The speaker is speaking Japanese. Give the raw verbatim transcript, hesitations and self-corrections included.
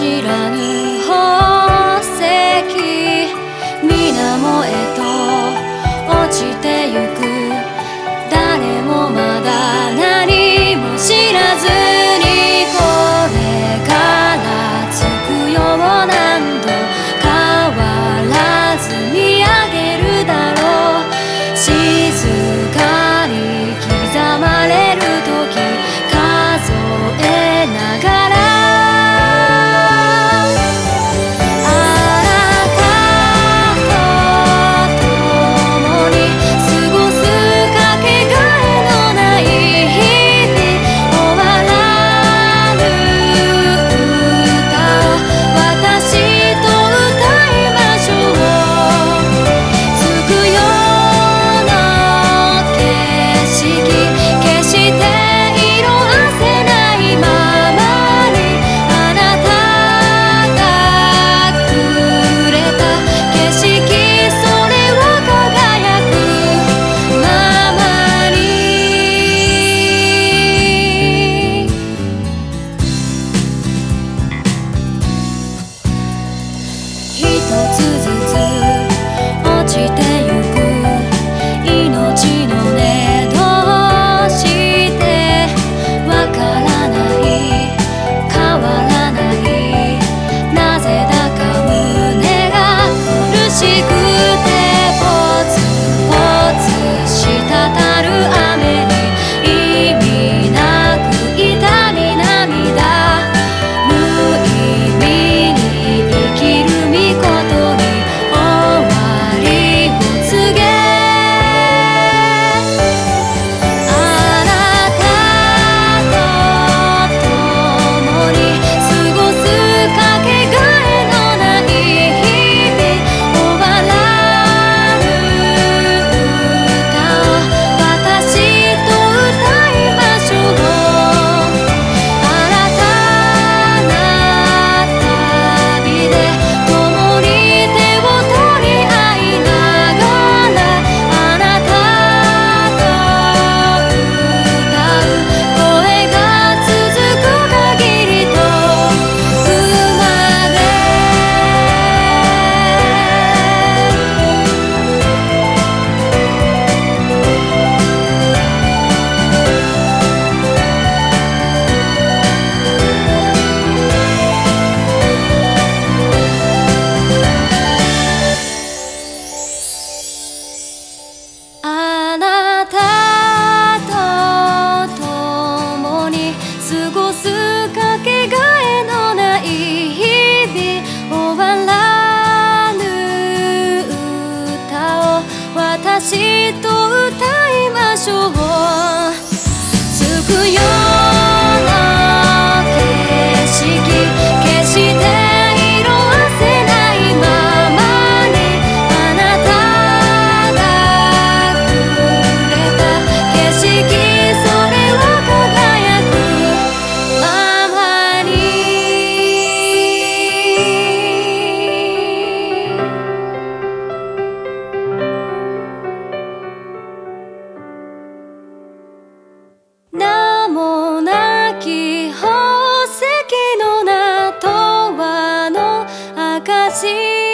知らぬ宝石水面へと落ちてゆく。誰もまだ何も知らずにこれからつくよう何度変わらず見上げるだろう。静かに刻まれる時数えながら私と歌いましょう。つくような景色決して色あせないままにあなたがくれた景色それは輝くままに名もなき宝石の名とはの証